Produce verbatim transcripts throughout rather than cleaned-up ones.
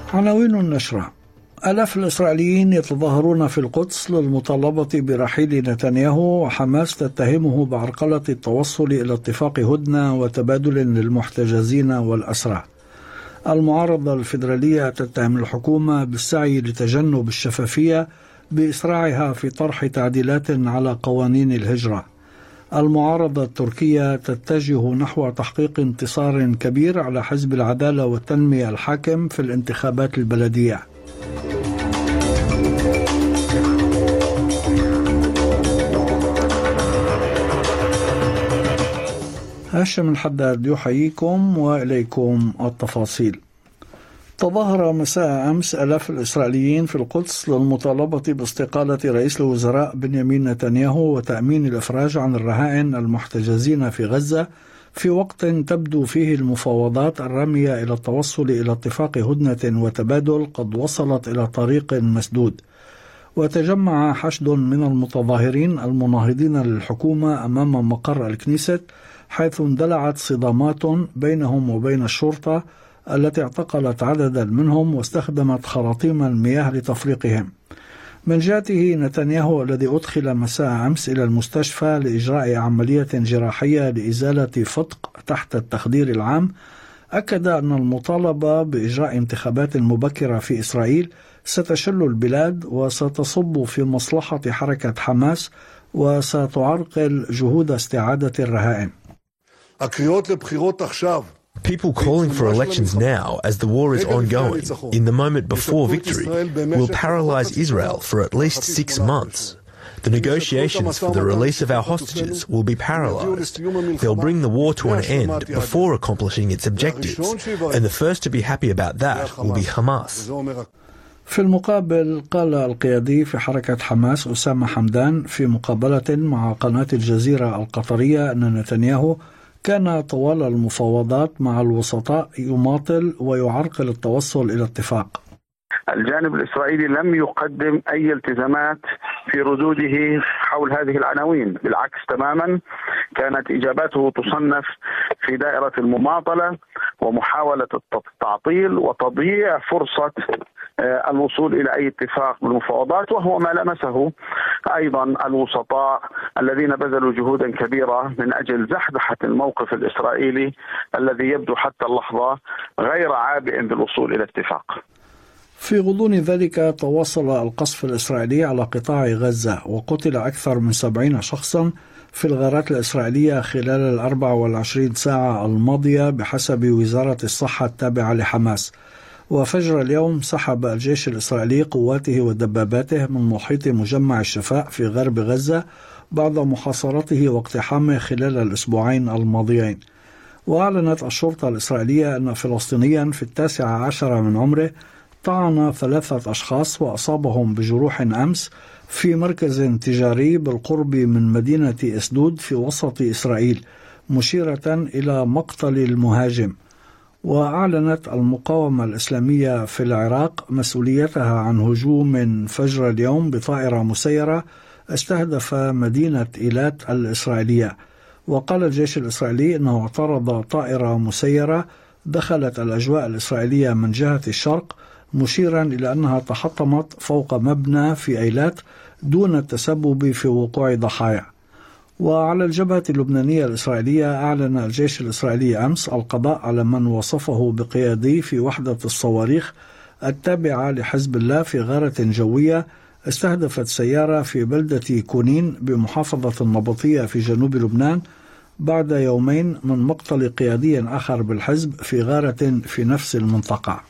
عناوين النشرة: آلاف الإسرائيليين يتظاهرون في القدس للمطالبة برحيل نتنياهو، وحماس تتهمه بعرقلة التوصل إلى اتفاق هدنة وتبادل للمحتجزين والأسرى. المعارضة الفيدرالية تتهم الحكومة بالسعي لتجنب الشفافية بإسراعها في طرح تعديلات على قوانين الهجرة. المعارضة التركية تتجه نحو تحقيق انتصار كبير على حزب العدالة والتنمية الحاكم في الانتخابات البلدية. هاشم الحداد يحييكم وإليكم التفاصيل. تظاهر مساء أمس آلاف الإسرائيليين في القدس للمطالبة باستقالة رئيس الوزراء بنيامين نتنياهو وتأمين الإفراج عن الرهائن المحتجزين في غزة، في وقت تبدو فيه المفاوضات الرامية إلى التوصل إلى اتفاق هدنة وتبادل قد وصلت إلى طريق مسدود. وتجمع حشد من المتظاهرين المناهضين للحكومة أمام مقر الكنيست، حيث اندلعت صدامات بينهم وبين الشرطة التي اعتقلت عددا منهم واستخدمت خراطيم المياه لتفريقهم. من جهته نتنياهو الذي أدخل مساء أمس إلى المستشفى لإجراء عملية جراحية لإزالة فتق تحت التخدير العام، أكد أن المطالبة بإجراء انتخابات مبكرة في إسرائيل ستشل البلاد وستصب في مصلحة حركة حماس وستعرقل جهود استعادة الرهائن. People calling for elections now, as the war is ongoing, in the moment before victory, will paralyze Israel for at least six months. The negotiations for the release of our hostages will be paralyzed. They'll bring the war to an end before accomplishing its objectives, and the first to be happy about that will be Hamas. في المقابل، قال القيادي في حركة حماس أسامة حمدان في مقابلة مع قناة الجزيرة القطرية أن نتنياهو كان طوال المفاوضات مع الوسطاء يماطل ويعرقل التوصل إلى اتفاق. الجانب الإسرائيلي لم يقدم أي التزامات في ردوده حول هذه العناوين، بالعكس تماما كانت إجاباته تصنف في دائرة المماطلة ومحاولة التعطيل وتضييع فرصة الوصول إلى أي اتفاق بالمفاوضات، وهو ما لمسه أيضا الوسطاء الذين بذلوا جهودا كبيرة من أجل زحزحة الموقف الإسرائيلي الذي يبدو حتى اللحظة غير عابئ بالوصول إلى اتفاق. في غضون ذلك تواصل القصف الإسرائيلي على قطاع غزة، وقتل أكثر من سبعين شخصا في الغارات الإسرائيلية خلال الأربع والعشرين ساعة الماضية بحسب وزارة الصحة التابعة لحماس. وفجر اليوم سحب الجيش الإسرائيلي قواته ودباباته من محيط مجمع الشفاء في غرب غزة بعد محاصرته واقتحامه خلال الأسبوعين الماضيين. وأعلنت الشرطة الإسرائيلية أن فلسطينيا في التاسعة عشر من عمره طعن ثلاثة أشخاص وأصابهم بجروح أمس في مركز تجاري بالقرب من مدينة أسدود في وسط إسرائيل، مشيرة إلى مقتل المهاجم. وأعلنت المقاومة الإسلامية في العراق مسؤوليتها عن هجوم فجر اليوم بطائرة مسيرة استهدف مدينة إيلات الإسرائيلية. وقال الجيش الإسرائيلي أنه اعترض طائرة مسيرة دخلت الأجواء الإسرائيلية من جهة الشرق، مشيرا إلى أنها تحطمت فوق مبنى في إيلات دون التسبب في وقوع ضحايا. وعلى الجبهة اللبنانية الإسرائيلية أعلن الجيش الإسرائيلي أمس القضاء على من وصفه بقيادي في وحدة الصواريخ التابعة لحزب الله في غارة جوية استهدفت سيارة في بلدة كونين بمحافظة النبطية في جنوب لبنان بعد يومين من مقتل قيادي آخر بالحزب في غارة في نفس المنطقة.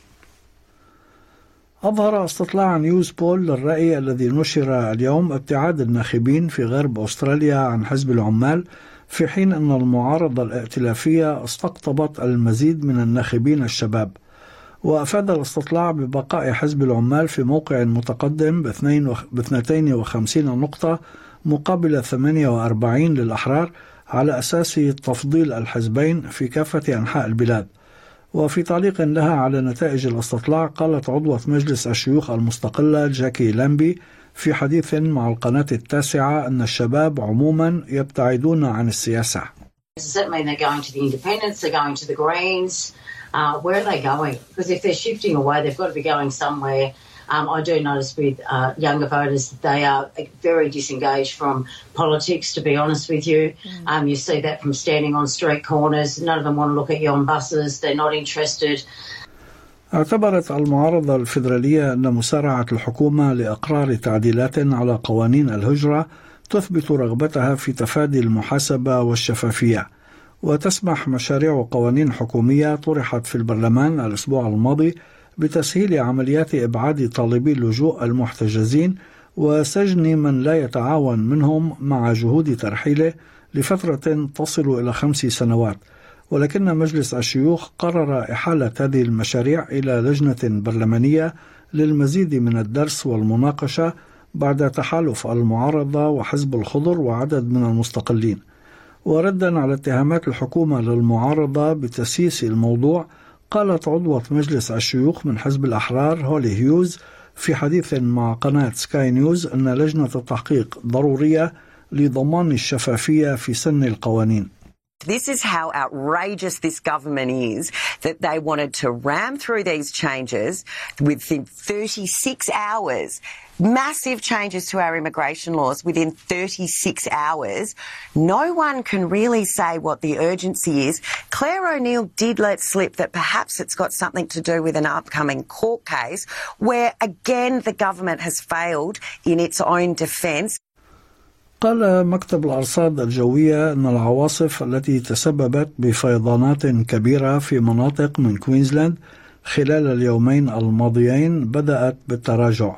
أظهر استطلاع نيوز بول للرأي الذي نشر اليوم ابتعاد الناخبين في غرب أستراليا عن حزب العمال، في حين أن المعارضة الائتلافية استقطبت المزيد من الناخبين الشباب. وأفاد الاستطلاع ببقاء حزب العمال في موقع متقدم ب اثنتين وخمسين نقطة مقابل ثمانية وأربعين للأحرار على أساس تفضيل الحزبين في كافة أنحاء البلاد. وفي تعليق لها على نتائج الاستطلاع قالت عضوة مجلس الشيوخ المستقلة جاكي لامبي في حديث مع القناة التاسعة أن الشباب عموما يبتعدون عن السياسة. Certainly they're going to the independents, they're going to the Greens, uh, where are they going? Because if they're shifting away, they've got to be going somewhere. Um, I do notice with uh, younger voters, they are very disengaged from politics, to be honest with you. Mm. Um, you see that from standing on street corners. None of them want to look at you on buses. They're not interested. اعتبرت المعارضة الفيدرالية أن مسارعة الحكومة لإقرار تعديلات على قوانين الهجرة تثبت رغبتها في تفادي المحاسبة والشفافية، وتسمح مشاريع قوانين حكومية طرحت في البرلمان الأسبوع الماضي بتسهيل عمليات إبعاد طالبي اللجوء المحتجزين وسجن من لا يتعاون منهم مع جهود ترحيله لفترة تصل إلى خمس سنوات. ولكن مجلس الشيوخ قرر إحالة هذه المشاريع إلى لجنة برلمانية للمزيد من الدرس والمناقشة بعد تحالف المعارضة وحزب الخضر وعدد من المستقلين. وردا على اتهامات الحكومة للمعارضة بتسييس الموضوع، قالت عضوة مجلس الشيوخ من حزب الأحرار هولي هيوز في حديث مع قناة سكاي نيوز أن لجنة التحقيق ضرورية لضمان الشفافية في سن القوانين. This is how outrageous this government is, that they wanted to ram through these changes within thirty-six hours. Massive changes to our immigration laws within thirty-six hours. No one can really say what the urgency is. Claire O'Neill did let slip that perhaps it's got something to do with an upcoming court case where, again, the government has failed in its own defence. قال مكتب الأرصاد الجوية أن العواصف التي تسببت بفيضانات كبيرة في مناطق من كوينزلاند خلال اليومين الماضيين بدأت بالتراجع،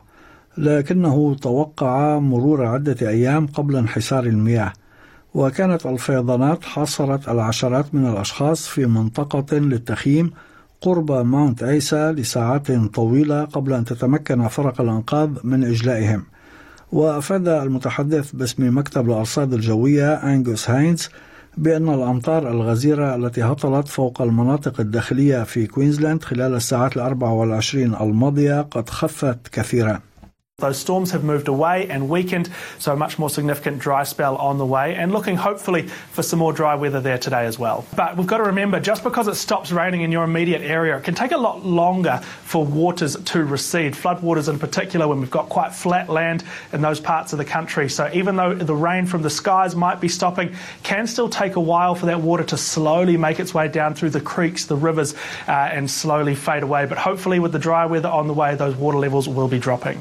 لكنه توقع مرور عدة أيام قبل انحسار المياه. وكانت الفيضانات حاصرت العشرات من الأشخاص في منطقة للتخييم قرب ماونت أيسا لساعات طويلة قبل أن تتمكن فرق الأنقاذ من إجلائهم. وأفاد المتحدث باسم مكتب الأرصاد الجوية أنغوس هاينز بأن الأمطار الغزيرة التي هطلت فوق المناطق الداخلية في كوينزلاند خلال الساعات الأربع والعشرين الماضية قد خفت كثيرا. Those storms have moved away and weakened, so a much more significant dry spell on the way, and looking hopefully for some more dry weather there today as well. But we've got to remember, just because it stops raining in your immediate area, it can take a lot longer for waters to recede, floodwaters in particular, when we've got quite flat land in those parts of the country. So even though the rain from the skies might be stopping, can still take a while for that water to slowly make its way down through the creeks, the rivers, uh, and slowly fade away. But hopefully with the dry weather on the way, those water levels will be dropping.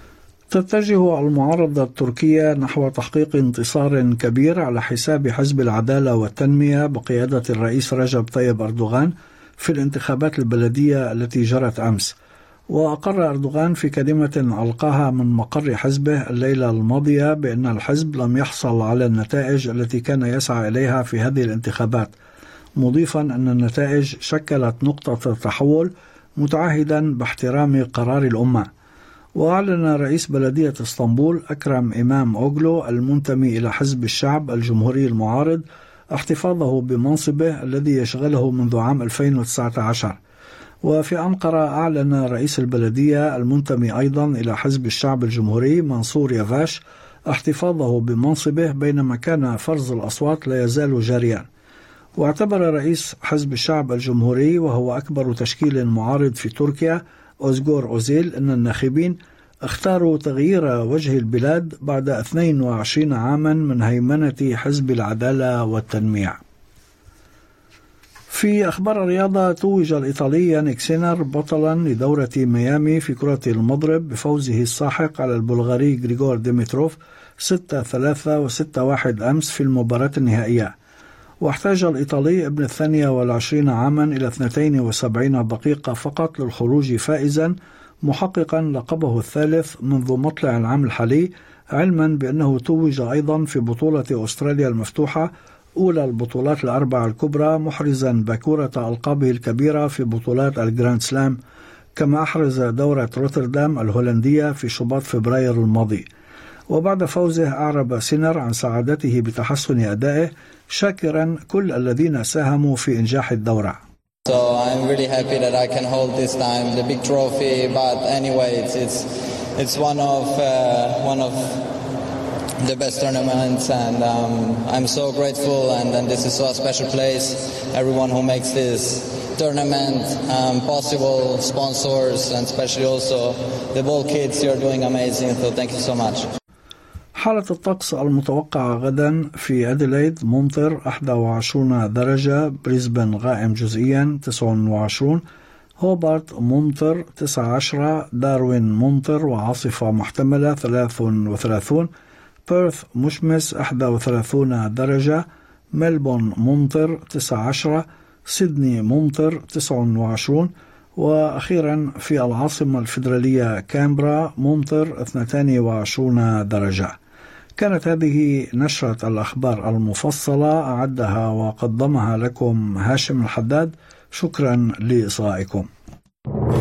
تتجه المعارضة التركية نحو تحقيق انتصار كبير على حساب حزب العدالة والتنمية بقيادة الرئيس رجب طيب أردوغان في الانتخابات البلدية التي جرت أمس. وأقر أردوغان في كلمة ألقاها من مقر حزبه الليلة الماضية بأن الحزب لم يحصل على النتائج التي كان يسعى إليها في هذه الانتخابات، مضيفا أن النتائج شكلت نقطة تحول، متعهدا باحترام قرار الأمة. وأعلن رئيس بلدية اسطنبول أكرم إمام أوغلو المنتمي إلى حزب الشعب الجمهوري المعارض احتفاظه بمنصبه الذي يشغله منذ عام ألفين وتسعة عشر. وفي أنقرة أعلن رئيس البلدية المنتمي أيضا إلى حزب الشعب الجمهوري منصور يافاش احتفاظه بمنصبه بينما كان فرز الأصوات لا يزال جاريا. واعتبر رئيس حزب الشعب الجمهوري وهو أكبر تشكيل معارض في تركيا أوزغور أوزيل أن الناخبين اختاروا تغيير وجه البلاد بعد اثنين وعشرين عاما من هيمنة حزب العدالة والتنمية. في أخبار الرياضة، توج الإيطالي يانيك سينر بطلا لدورة ميامي في كرة المضرب بفوزه الساحق على البلغاري غريغور ديمتروف ستة ثلاثة وستة واحد أمس في المباراة النهائية. واحتاج الإيطالي ابن الثانية والعشرين عاما إلى اثنتين وسبعين دقيقة فقط للخروج فائزا، محققا لقبه الثالث منذ مطلع العام الحالي، علما بأنه توج أيضا في بطولة أستراليا المفتوحة أولى البطولات الأربع الكبرى، محرزا باكورة ألقابه الكبيرة في بطولات الجراند سلام، كما أحرز دورة روتردام الهولندية في شباط فبراير الماضي. وبعد فوزه أعرب سينر عن سعادته بتحسن أدائه، شاكرا كل الذين ساهموا في إنجاح الدورة. So I'm really happy that I can hold this time the big trophy, but anyway it's it's, it's one of uh, one of the best tournaments, and um, I'm so grateful, and, and this is so a special place. Everyone who makes this tournament, um, possible sponsors, and especially also the ball kids. You're doing amazing, so thank you so much. حالة الطقس المتوقعة غدا في أديلايد ممطر واحد وعشرين درجة، بريسبن غائم جزئيا تسعة وعشرين، هوبارت ممطر تسعة عشر، داروين ممطر وعاصفة محتملة ثلاثة وثلاثين، بيرث مشمس واحد وثلاثين درجة، ملبون ممطر تسعة عشر، سيدني ممطر تسعة وعشرين، وأخيرا في العاصمة الفيدرالية كامبرا ممطر اثنتين وعشرين درجة. كانت هذه نشرة الأخبار المفصلة، أعدها وقدمها لكم هاشم الحداد. شكرا لإصغائكم.